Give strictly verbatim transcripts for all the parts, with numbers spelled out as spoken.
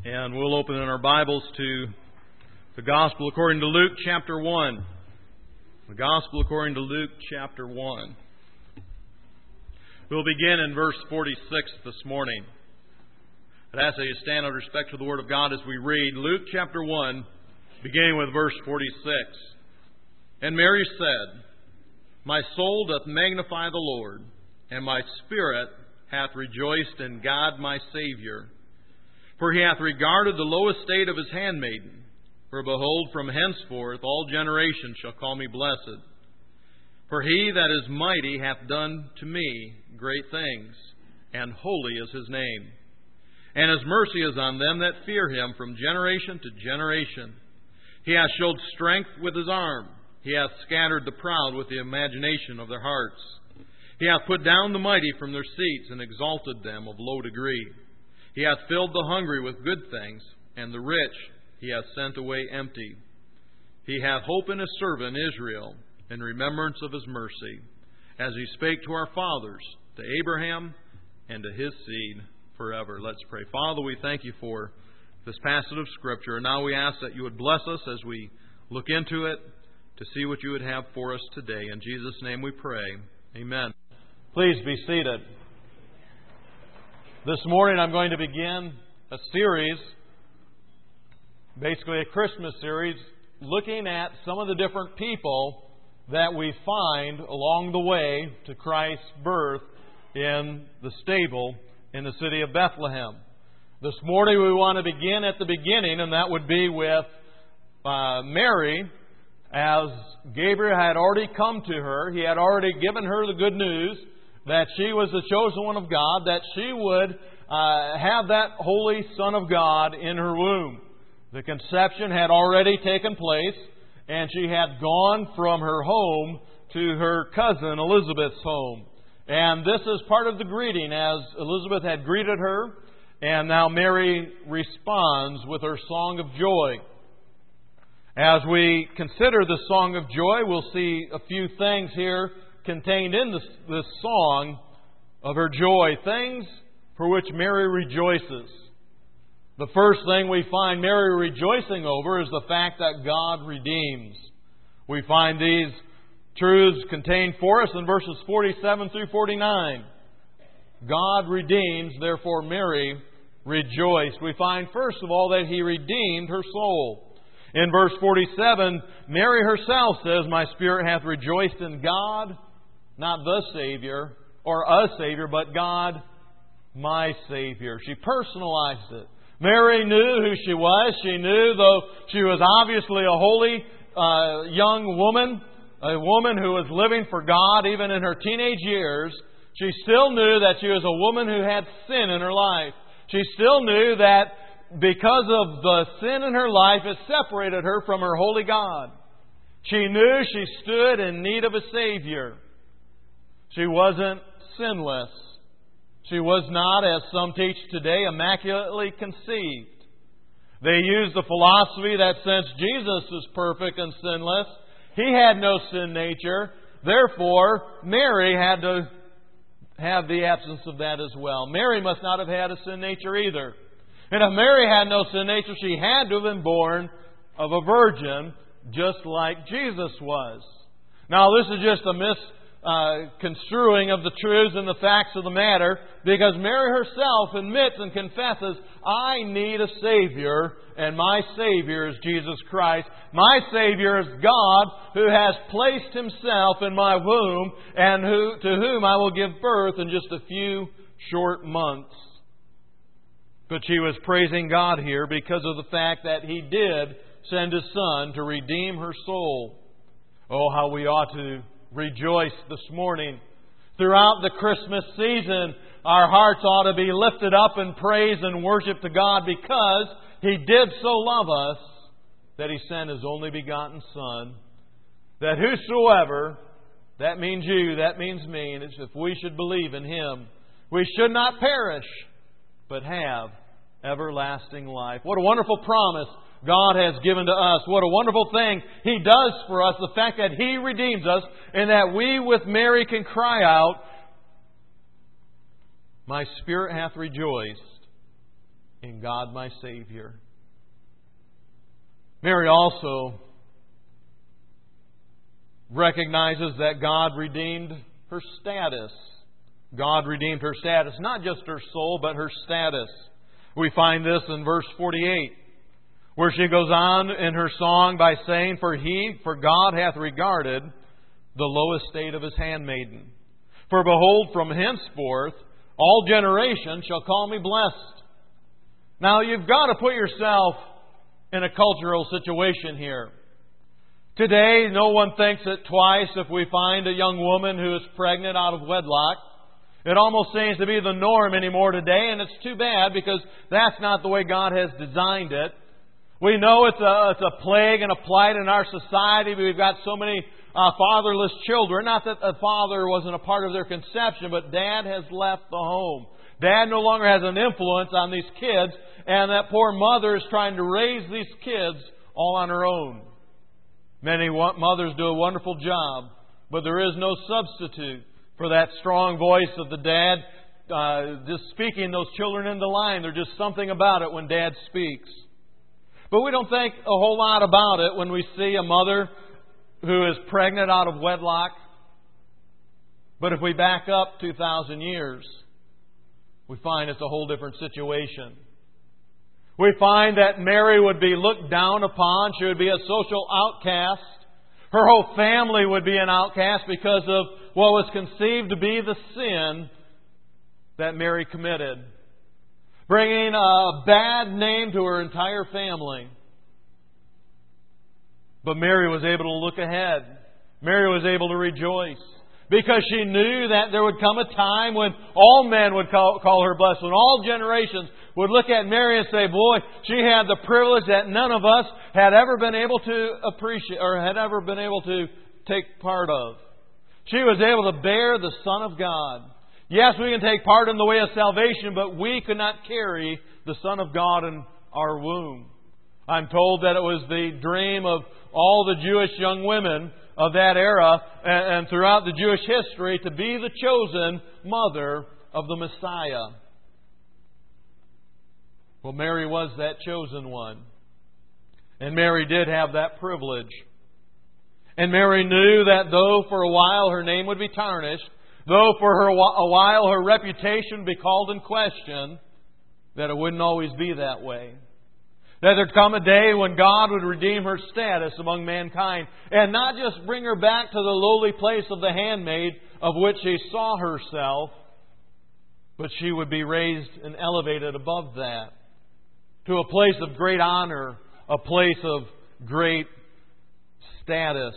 And we'll open in our Bibles to the Gospel according to Luke chapter one. The Gospel according to Luke chapter one. We'll begin in verse forty-six this morning. I'd ask that you stand out of respect to the Word of God as we read Luke chapter one, beginning with verse forty-six. And Mary said, My soul doth magnify the Lord, and my spirit hath rejoiced in God my Saviour. For he hath regarded the low estate of his handmaiden. For behold, from henceforth all generations shall call me blessed. For he that is mighty hath done to me great things, and holy is his name. And his mercy is on them that fear him from generation to generation. He hath showed strength with his arm. He hath scattered the proud with the imagination of their hearts. He hath put down the mighty from their seats, and exalted them of low degree. He hath filled the hungry with good things, and the rich he hath sent away empty. He hath hope in his servant Israel, in remembrance of his mercy, as he spake to our fathers, to Abraham, and to his seed forever. Let's pray. Father, we thank you for this passage of Scripture, and now we ask that you would bless us as we look into it to see what you would have for us today. In Jesus' name we pray. Amen. Please be seated. This morning I'm going to begin a series, basically a Christmas series, looking at some of the different people that we find along the way to Christ's birth in the stable in the city of Bethlehem. This morning we want to begin at the beginning, and that would be with uh, Mary, as Gabriel had already come to her. He had already given her the good news that she was the chosen one of God, that she would uh, have that Holy Son of God in her womb. The conception had already taken place, and she had gone from her home to her cousin Elizabeth's home. And this is part of the greeting, as Elizabeth had greeted her, and now Mary responds with her song of joy. As we consider the song of joy, we'll see a few things here contained in this, this song of her joy, things for which Mary rejoices. The first thing we find Mary rejoicing over is the fact that God redeems. We find these truths contained for us in verses forty-seven through forty-nine. God redeems, therefore Mary rejoiced. We find first of all that He redeemed her soul. In verse forty-seven, Mary herself says, My spirit hath rejoiced in God, not the Savior, or a Savior, but God, my Savior. She personalized it. Mary knew who she was. She knew, though she was obviously a holy uh, young woman, a woman who was living for God even in her teenage years, she still knew that she was a woman who had sin in her life. She still knew that because of the sin in her life, it separated her from her holy God. She knew she stood in need of a Savior. She wasn't sinless. She was not, as some teach today, immaculately conceived. They use the philosophy that since Jesus is perfect and sinless, He had no sin nature. Therefore, Mary had to have the absence of that as well. Mary must not have had a sin nature either. And if Mary had no sin nature, she had to have been born of a virgin, just like Jesus was. Now, this is just a misconstruing uh, of the truths and the facts of the matter, because Mary herself admits and confesses, I need a Savior, and my Savior is Jesus Christ. My Savior is God, who has placed Himself in my womb, and who, to whom I will give birth in just a few short months. But she was praising God here because of the fact that He did send His Son to redeem her soul. Oh, how we ought to rejoice this morning. Throughout the Christmas season, our hearts ought to be lifted up in praise and worship to God because He did so love us that He sent His only begotten Son, that whosoever, that means you, that means me, and if we should believe in Him, we should not perish, but have everlasting life. What a wonderful promise God has given to us. What a wonderful thing He does for us. The fact that He redeems us and that we with Mary can cry out, My spirit hath rejoiced in God my Savior. Mary also recognizes that God redeemed her status. God redeemed her status, not just her soul, but her status. We find this in verse forty-eight, where she goes on in her song by saying, For He, for God hath regarded the low estate of His handmaiden. For behold, from henceforth all generations shall call me blessed. Now you've got to put yourself in a cultural situation here. Today, no one thinks it twice if we find a young woman who is pregnant out of wedlock. It almost seems to be the norm anymore today, and it's too bad because that's not the way God has designed it. We know it's a, it's a plague and a blight in our society. We've got so many uh, fatherless children. Not that the father wasn't a part of their conception, but dad has left the home. Dad no longer has an influence on these kids, and that poor mother is trying to raise these kids all on her own. Many mothers do a wonderful job, but there is no substitute for that strong voice of the dad uh, just speaking those children into line. There's just something about it when Dad speaks. But we don't think a whole lot about it when we see a mother who is pregnant out of wedlock. But if we back up two thousand years, we find it's a whole different situation. We find that Mary would be looked down upon. She would be a social outcast. Her whole family would be an outcast because of what was conceived to be the sin that Mary committed, bringing a bad name to her entire family. But Mary was able to look ahead. Mary was able to rejoice because she knew that there would come a time when all men would call, call her blessed, when all generations would look at Mary and say, boy, she had the privilege that none of us had ever been able to appreciate or had ever been able to take part of. She was able to bear the Son of God. Yes, we can take part in the way of salvation, but we could not carry the Son of God in our womb. I'm told that it was the dream of all the Jewish young women of that era and, and throughout the Jewish history to be the chosen mother of the Messiah. Well, Mary was that chosen one. And Mary did have that privilege. And Mary knew that though for a while her name would be tarnished, though for her a while her reputation would be called in question, that it wouldn't always be that way. That there'd come a day when God would redeem her status among mankind and not just bring her back to the lowly place of the handmaid of which she saw herself, but she would be raised and elevated above that to a place of great honor, a place of great status.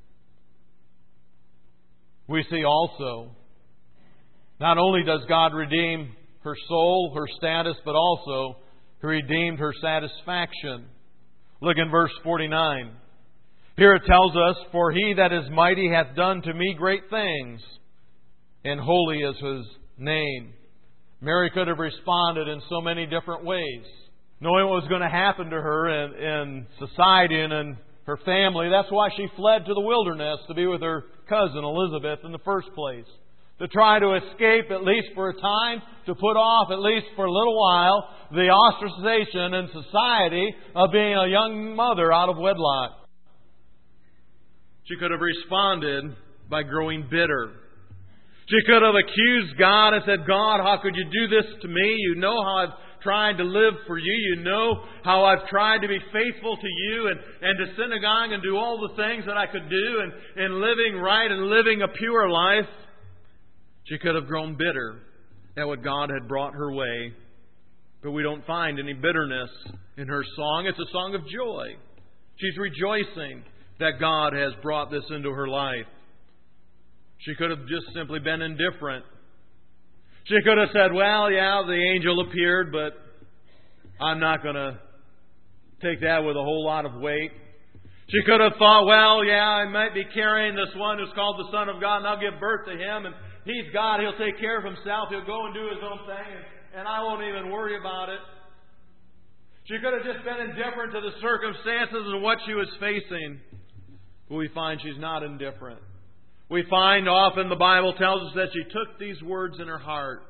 We see also, not only does God redeem her soul, her status, but also He redeemed her satisfaction. Look in verse forty-nine. Here it tells us, For He that is mighty hath done to me great things, and holy is His name. Mary could have responded in so many different ways. Knowing what was going to happen to her in, in society and in her family, that's why she fled to the wilderness to be with her cousin Elizabeth in the first place. To try to escape, at least for a time, to put off, at least for a little while, the ostracization in society of being a young mother out of wedlock. She could have responded by growing bitter. She could have accused God and said, God, how could you do this to me? You know how I've tried to live for you. You know how I've tried to be faithful to you and, and to synagogue and do all the things that I could do and, and living right and living a pure life. She could have grown bitter at what God had brought her way. But we don't find any bitterness in her song. It's a song of joy. She's rejoicing that God has brought this into her life. She could have just simply been indifferent. She could have said, well, yeah, the angel appeared, but I'm not going to take that with a whole lot of weight. She could have thought, well, yeah, I might be carrying this one who's called the Son of God, and I'll give birth to him, and He's God. He'll take care of Himself. He'll go and do His own thing, and, and I won't even worry about it. She could have just been indifferent to the circumstances and what she was facing. But we find she's not indifferent. We find often the Bible tells us that she took these words in her heart.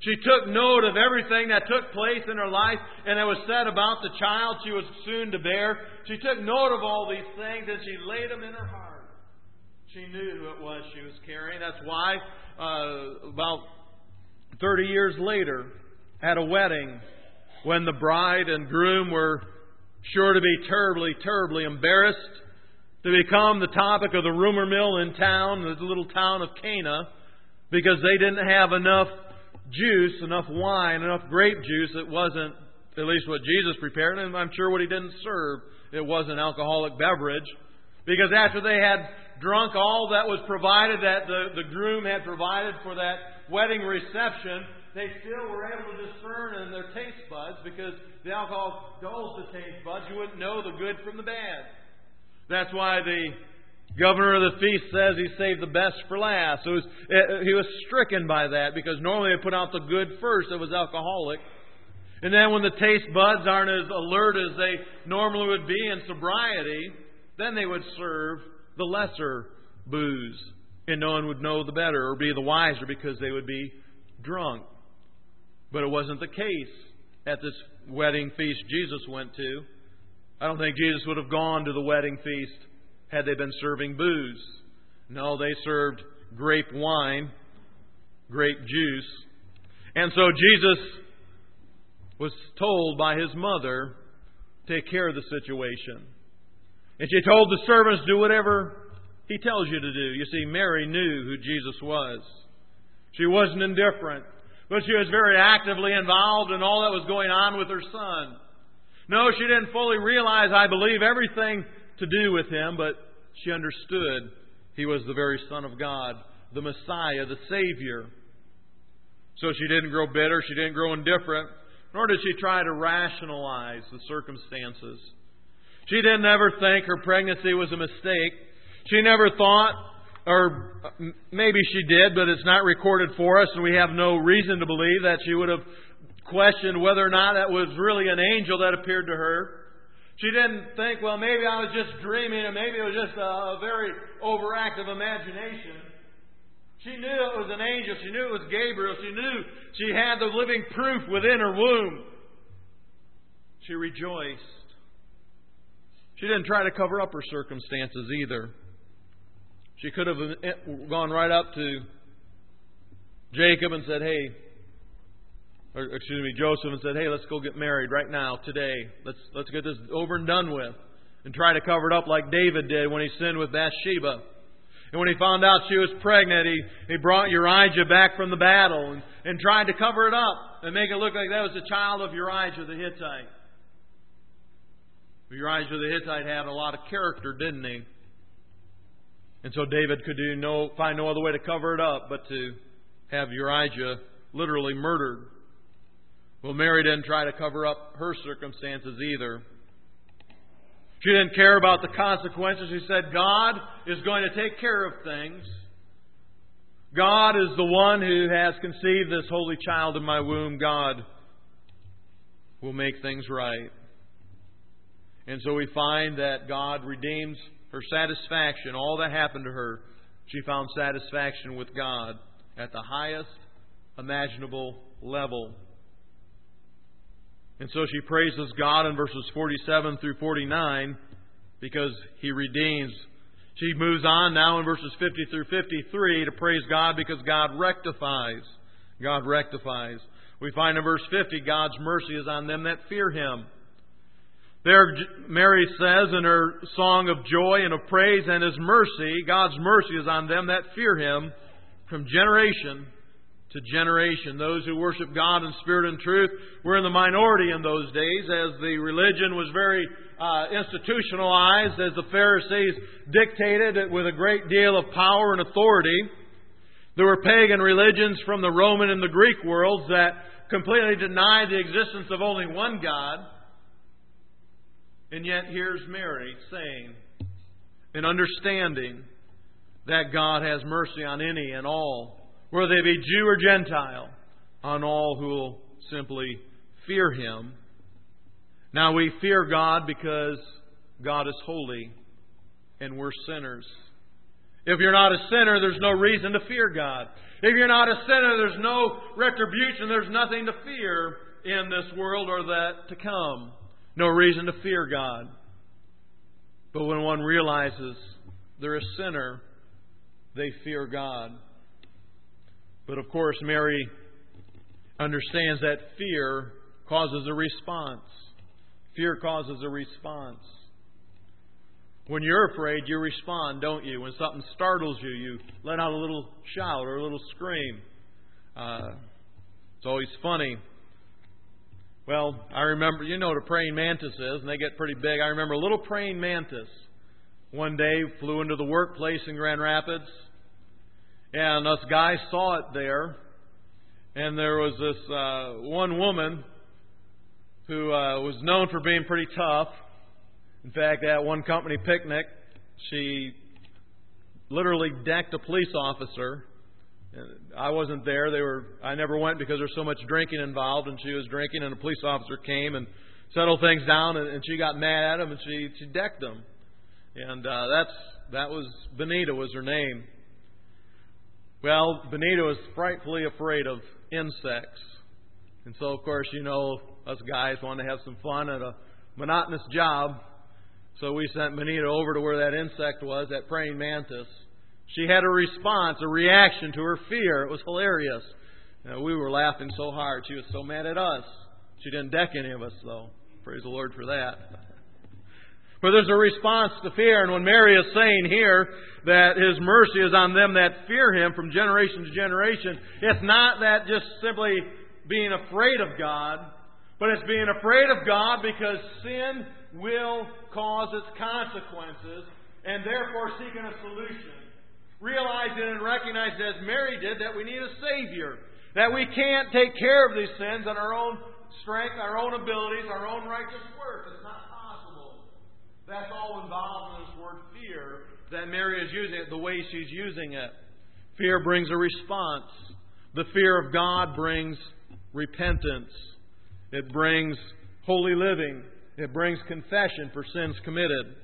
She took note of everything that took place in her life and that was said about the child she was soon to bear. She took note of all these things and she laid them in her heart. She knew who it was she was carrying. That's why uh, about thirty years later, at a wedding, when the bride and groom were sure to be terribly, terribly embarrassed to become the topic of the rumor mill in town, the little town of Cana, because they didn't have enough juice, enough wine, enough grape juice. It wasn't, at least what Jesus prepared, and I'm sure what He didn't serve, it was an alcoholic beverage. Because after they had drunk all that was provided, that the, the groom had provided for that wedding reception, they still were able to discern in their taste buds, because the alcohol dulls the taste buds. You wouldn't know the good from the bad. That's why the governor of the feast says he saved the best for last. So it was, it, he was stricken by that, because normally they put out the good first that was alcoholic. And then when the taste buds aren't as alert as they normally would be in sobriety, then they would serve the lesser booze. And no one would know the better or be the wiser, because they would be drunk. But it wasn't the case at this wedding feast Jesus went to. I don't think Jesus would have gone to the wedding feast had they been serving booze. No, they served grape wine, grape juice. And so Jesus was told by His mother, take care of the situation. And she told the servants, do whatever He tells you to do. You see, Mary knew who Jesus was. She wasn't indifferent, but she was very actively involved in all that was going on with her son. No, she didn't fully realize, I believe, everything to do with Him, but she understood He was the very Son of God, the Messiah, the Savior. So she didn't grow bitter, she didn't grow indifferent, nor did she try to rationalize the circumstances. She didn't ever think her pregnancy was a mistake. She never thought, or maybe she did, but it's not recorded for us, and we have no reason to believe that she would have questioned whether or not that was really an angel that appeared to her. She didn't think, well, maybe I was just dreaming, and maybe it was just a very overactive imagination. She knew it was an angel. She knew it was Gabriel. She knew she had the living proof within her womb. She rejoiced. She didn't try to cover up her circumstances either. She could have gone right up to Jacob and said, hey, or excuse me, Joseph, and said, hey, let's go get married right now, today. Let's let's get this over and done with. And try to cover it up like David did when he sinned with Bathsheba. And when he found out she was pregnant, he, he brought Uriah back from the battle and, and tried to cover it up and make it look like that was the child of Uriah the Hittite. Uriah the Hittite had a lot of character, didn't he? And so David could do no find no other way to cover it up but to have Uriah literally murdered. Well, Mary didn't try to cover up her circumstances either. She didn't care about the consequences. She said, God is going to take care of things. God is the one who has conceived this holy child in my womb. God will make things right. And so we find that God redeems her satisfaction. All that happened to her, she found satisfaction with God at the highest imaginable level. And so she praises God in verses forty-seven through forty-nine because He redeems. She moves on now in verses fifty through fifty-three to praise God because God rectifies. God rectifies. We find in verse fifty, God's mercy is on them that fear Him. There, Mary says in her song of joy and of praise, and His mercy, God's mercy is on them that fear Him from generation to generation. Those who worship God in spirit and truth were in the minority in those days, as the religion was very uh, institutionalized, as the Pharisees dictated it with a great deal of power and authority. There were pagan religions from the Roman and the Greek worlds that completely denied the existence of only one God. And yet here's Mary saying and understanding that God has mercy on any and all, whether they be Jew or Gentile, on all who will simply fear Him. Now we fear God because God is holy and we're sinners. If you're not a sinner, there's no reason to fear God. If you're not a sinner, there's no retribution. There's nothing to fear in this world or that to come. No reason to fear God. But when one realizes they're a sinner, they fear God. But of course, Mary understands that fear causes a response. Fear causes a response. When you're afraid, you respond, don't you? When something startles you, you let out a little shout or a little scream. Uh, it's always funny. Well, I remember, you know what a praying mantis is, and they get pretty big. I remember a little praying mantis one day flew into the workplace in Grand Rapids, and us guys saw it there. And there was this uh, one woman who uh, was known for being pretty tough. In fact, at one company picnic, she literally decked a police officer. I wasn't there. They were. I never went because there was so much drinking involved, and she was drinking, and a police officer came and settled things down, and, and she got mad at him, and she, she decked him. And uh, that's that was Benita was her name. Well, Benita was frightfully afraid of insects. And so, of course, you know, us guys want to have some fun at a monotonous job. So we sent Benita over to where that insect was, that praying mantis. She had a response, a reaction to her fear. It was hilarious. You know, we were laughing so hard. She was so mad at us. She didn't deck any of us, though. Praise the Lord for that. But there's a response to fear. And when Mary is saying here that His mercy is on them that fear Him from generation to generation, it's not that just simply being afraid of God, but it's being afraid of God because sin will cause its consequences, and therefore seeking a solution. Realizing and recognizing, as Mary did, that we need a Savior. That we can't take care of these sins on our own strength, our own abilities, our own righteous work. It's not possible. That's all involved in this word fear that Mary is using it the way she's using it. Fear brings a response. The fear of God brings repentance. It brings holy living. It brings confession for sins committed.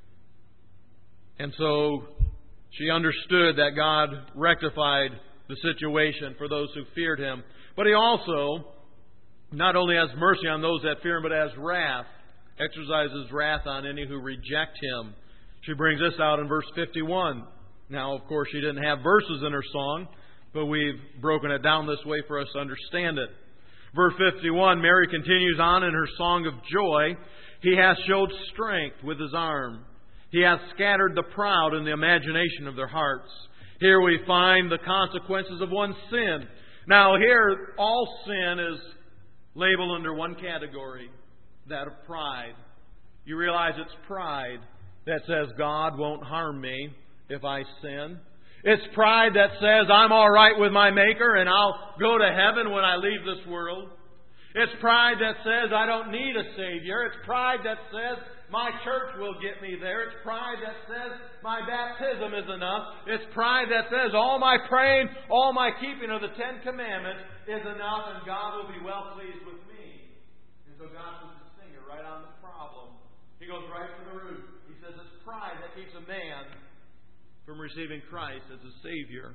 And so she understood that God rectified the situation for those who feared Him. But He also not only has mercy on those that fear Him, but has wrath. Exercises wrath on any who reject Him. She brings this out in verse fifty-one. Now, of course, she didn't have verses in her song, but we've broken it down this way for us to understand it. Verse fifty-one, Mary continues on in her song of joy. He hath showed strength with His arm. He hath scattered the proud in the imagination of their hearts. Here we find the consequences of one's sin. Now here, all sin is labeled under one category, that of pride. You realize it's pride that says God won't harm me if I sin. It's pride that says I'm all right with my Maker and I'll go to heaven when I leave this world. It's pride that says I don't need a Savior. It's pride that says my church will get me there. It's pride that says my baptism is enough. It's pride that says all my praying, all my keeping of the Ten Commandments is enough and God will be well pleased with me. And so God puts His finger right on the problem. He goes right to the root. He says it's pride that keeps a man from receiving Christ as a Savior.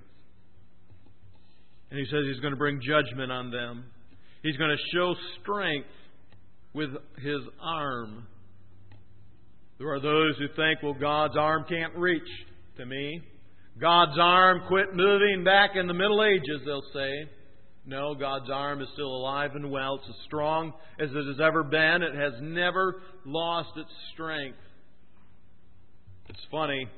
And He says He's going to bring judgment on them. He's going to show strength with His arm. There are those who think, well, God's arm can't reach to me. God's arm quit moving back in the Middle Ages, they'll say. No, God's arm is still alive and well. It's as strong as it has ever been. It has never lost its strength. It's funny.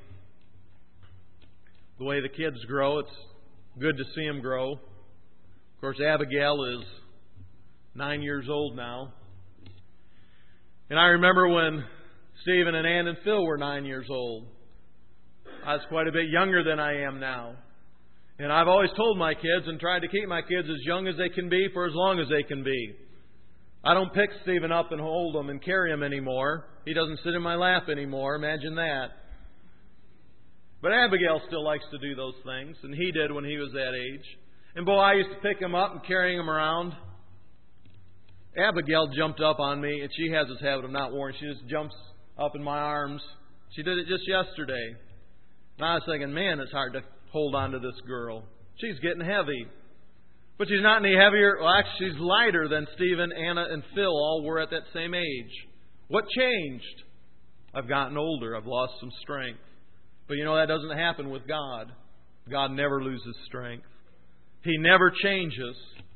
The way the kids grow, it's good to see them grow. Of course, Abigail is nine years old now. And I remember when Stephen and Ann and Phil were nine years old. I was quite a bit younger than I am now. And I've always told my kids and tried to keep my kids as young as they can be for as long as they can be. I don't pick Stephen up and hold him and carry him anymore. He doesn't sit in my lap anymore. Imagine that. But Abigail still likes to do those things, and he did when he was that age. And boy, I used to pick him up and carry him around. Abigail jumped up on me, and she has this habit of not warning. She just jumps up in my arms. She did it just yesterday. And I was thinking, man, it's hard to hold on to this girl. She's getting heavy. But she's not any heavier. Well, actually, she's lighter than Stephen, Anna, and Phil all were at that same age. What changed? I've gotten older. I've lost some strength. But you know, that doesn't happen with God. God never loses strength. He never changes.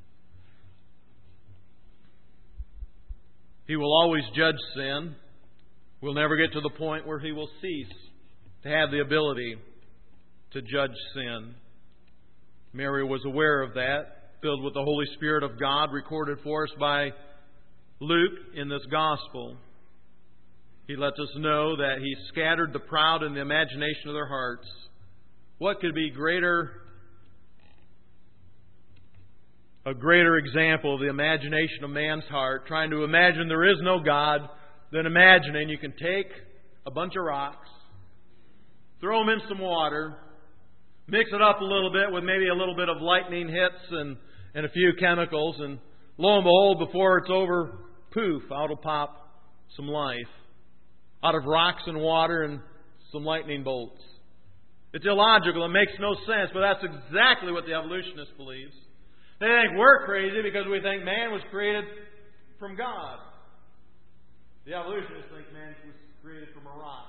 He will always judge sin. We'll never get to the point where He will cease to have the ability to judge sin. Mary was aware of that, filled with the Holy Spirit of God, recorded for us by Luke in this Gospel. He lets us know that He scattered the proud in the imagination of their hearts. What could be greater, a greater example of the imagination of man's heart, trying to imagine there is no God, than imagining you can take a bunch of rocks, throw them in some water, mix it up a little bit with maybe a little bit of lightning hits and, and a few chemicals, and lo and behold, before it's over, poof, out will pop some life. Out of rocks and water and some lightning bolts. It's illogical. It makes no sense, but that's exactly what the evolutionists believes. They think we're crazy because we think man was created from God. The evolutionists think man was created from a rock.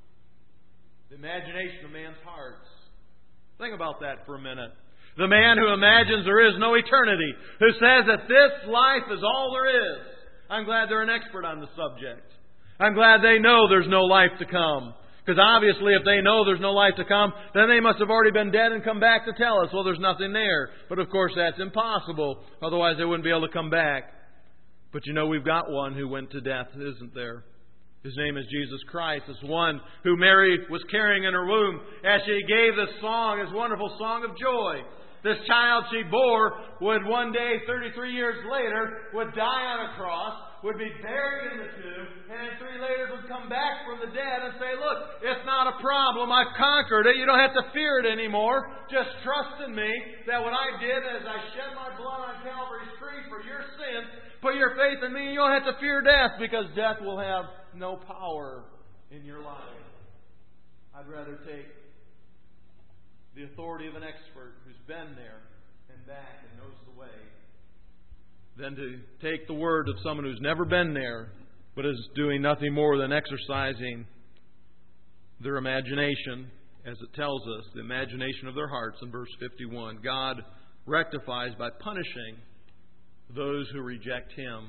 The imagination of man's hearts. Think about that for a minute. The man who imagines there is no eternity, who says that this life is all there is. I'm glad they're an expert on the subject. I'm glad they know there's no life to come. Because obviously if they know there's no life to come, then they must have already been dead and come back to tell us, well, there's nothing there. But of course that's impossible. Otherwise they wouldn't be able to come back. But you know, we've got one who went to death, isn't there? His name is Jesus Christ. This one who Mary was carrying in her womb as she gave this song, this wonderful song of joy. This child she bore would one day, thirty-three years later, would die on a cross, would be buried in the tomb, and then three later would come back from the dead and say, look, it's not a problem. I've conquered it. You don't have to fear it anymore. Just trust in me that what I did as I shed my blood on Calvary's tree for your sins, put your faith in me, you don't have to fear death because death will have no power in your life. I'd rather take the authority of an expert who's been there and back and knows the way than to take the word of someone who's never been there but is doing nothing more than exercising their imagination, as it tells us, the imagination of their hearts in verse fifty-one. God rectifies by punishing those who reject Him.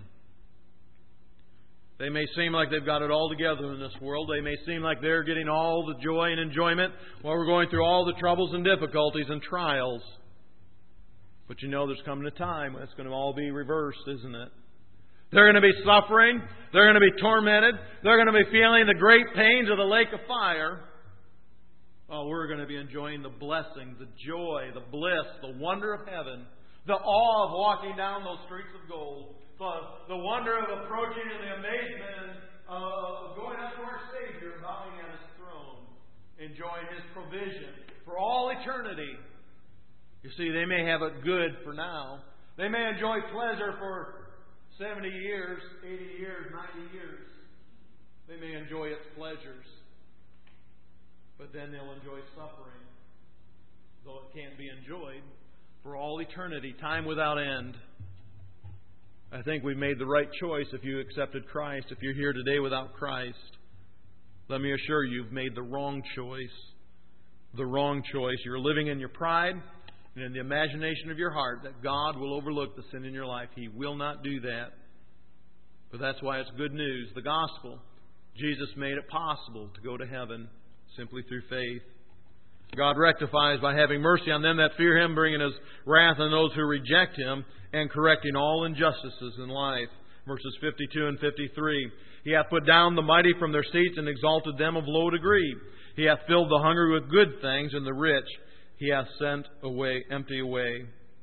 They may seem like they've got it all together in this world. They may seem like they're getting all the joy and enjoyment while we're going through all the troubles and difficulties and trials. But you know there's coming a time when it's going to all be reversed, isn't it? They're going to be suffering. They're going to be tormented. They're going to be feeling the great pains of the lake of fire. Oh, we're going to be enjoying the blessing, the joy, the bliss, the wonder of heaven, the awe of walking down those streets of gold, the, the wonder of approaching and the amazement of going up to our Savior and bowing at His throne, enjoying His provision for all eternity. You see, they may have it good for now. They may enjoy pleasure for seventy years, eighty years, ninety years. They may enjoy its pleasures. But then they'll enjoy suffering, though it can't be enjoyed, for all eternity, time without end. I think we've made the right choice if you accepted Christ. If you're here today without Christ, let me assure you, you've made the wrong choice. The wrong choice. You're living in your pride and in the imagination of your heart that God will overlook the sin in your life. He will not do that. But that's why it's good news. The gospel. Jesus made it possible to go to heaven simply through faith. God rectifies by having mercy on them that fear Him, bringing His wrath on those who reject Him, and correcting all injustices in life. Verses fifty-two and fifty-three. He hath put down the mighty from their seats, and exalted them of low degree. He hath filled the hungry with good things, and the rich He hath sent away empty away.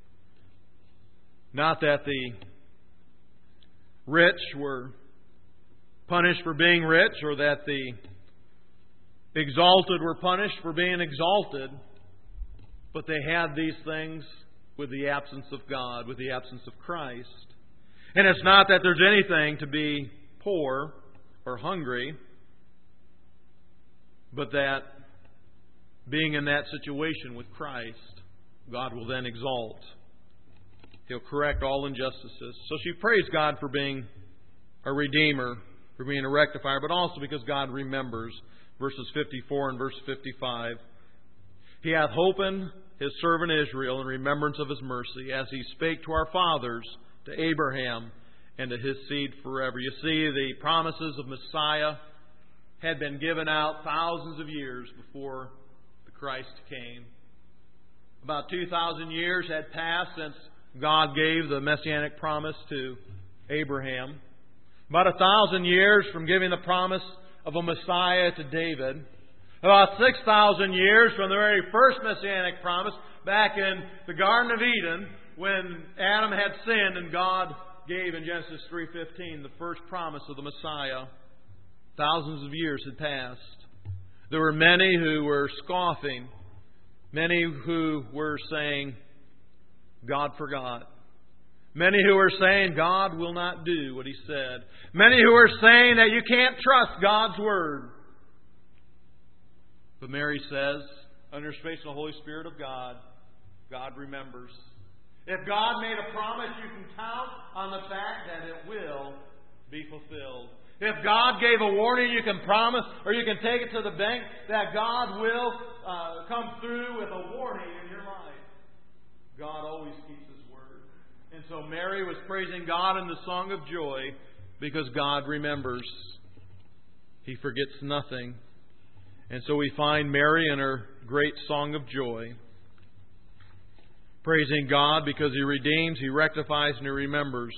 Not that the rich were punished for being rich, or that the exalted were punished for being exalted, but they had these things with the absence of God, with the absence of Christ. And it's not that there's anything to be poor or hungry, but that being in that situation with Christ, God will then exalt. He'll correct all injustices. So she praised God for being a redeemer, for being a rectifier, but also because God remembers. Verses fifty-four and verse fifty-five. He hath holpen His servant Israel in remembrance of His mercy, as He spake to our fathers, to Abraham, and to his seed forever. You see, the promises of Messiah had been given out thousands of years before the Christ came. About two thousand years had passed since God gave the Messianic promise to Abraham. About a thousand years from giving the promise of a Messiah to David. About six thousand years from the very first Messianic promise back in the Garden of Eden when Adam had sinned and God gave in Genesis three fifteen the first promise of the Messiah. Thousands of years had passed. There were many who were scoffing. Many who were saying, God forgot. Many who were saying, God will not do what He said. Many who were saying that you can't trust God's Word. But Mary says, under space of the Holy Spirit of God, God remembers. If God made a promise, you can count on the fact that it will be fulfilled. If God gave a warning, you can promise, or you can take it to the bank, that God will uh, come through with a warning in your life. God always keeps His word. And so Mary was praising God in the song of joy because God remembers. He forgets nothing. And so we find Mary in her great song of joy, praising God because He redeems, He rectifies, and He remembers.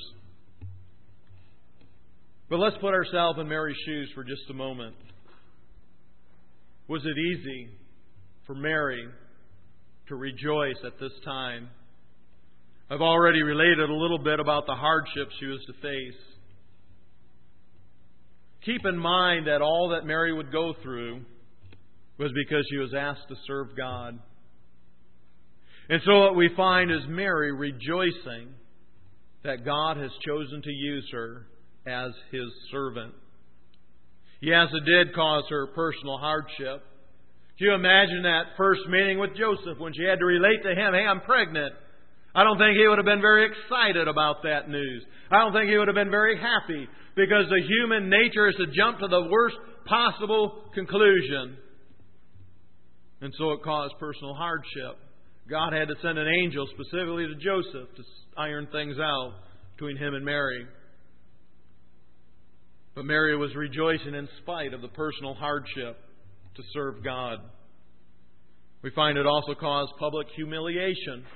But let's put ourselves in Mary's shoes for just a moment. Was it easy for Mary to rejoice at this time? I've already related a little bit about the hardships she was to face. Keep in mind that all that Mary would go through was because she was asked to serve God. And so what we find is Mary rejoicing that God has chosen to use her as His servant. Yes, it did cause her personal hardship. Can you imagine that first meeting with Joseph when she had to relate to him, hey, I'm pregnant? I don't think he would have been very excited about that news. I don't think he would have been very happy because the human nature is to jump to the worst possible conclusion. And so it caused personal hardship. God had to send an angel specifically to Joseph to iron things out between him and Mary. But Mary was rejoicing in spite of the personal hardship to serve God. We find it also caused public humiliation.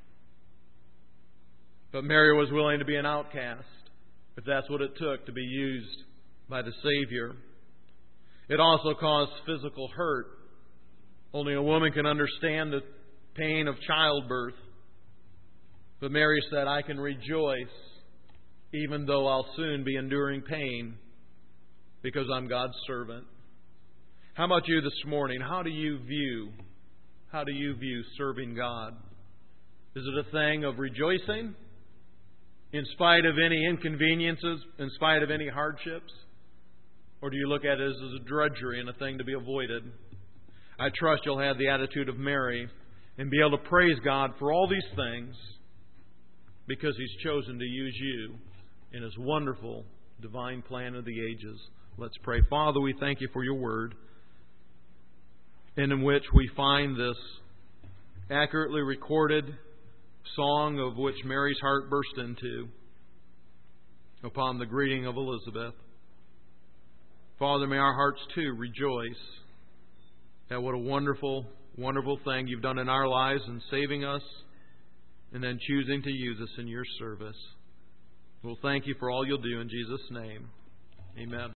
But Mary was willing to be an outcast, if that's what it took to be used by the Savior. It also caused physical hurt. Only a woman can understand the pain of childbirth. But Mary said, I can rejoice even though I'll soon be enduring pain because I'm God's servant. How about you this morning? How do you view, how do you view serving God? Is it a thing of rejoicing in spite of any inconveniences, in spite of any hardships? Or do you look at it as a drudgery and a thing to be avoided? I trust you'll have the attitude of Mary and be able to praise God for all these things because He's chosen to use you in His wonderful divine plan of the ages. Let's pray. Father, we thank You for Your Word, and in which we find this accurately recorded song of which Mary's heart burst into upon the greeting of Elizabeth. Father, may our hearts too rejoice at what a wonderful, wonderful thing You've done in our lives in saving us and then choosing to use us in Your service. We'll thank You for all You'll do in Jesus' name. Amen.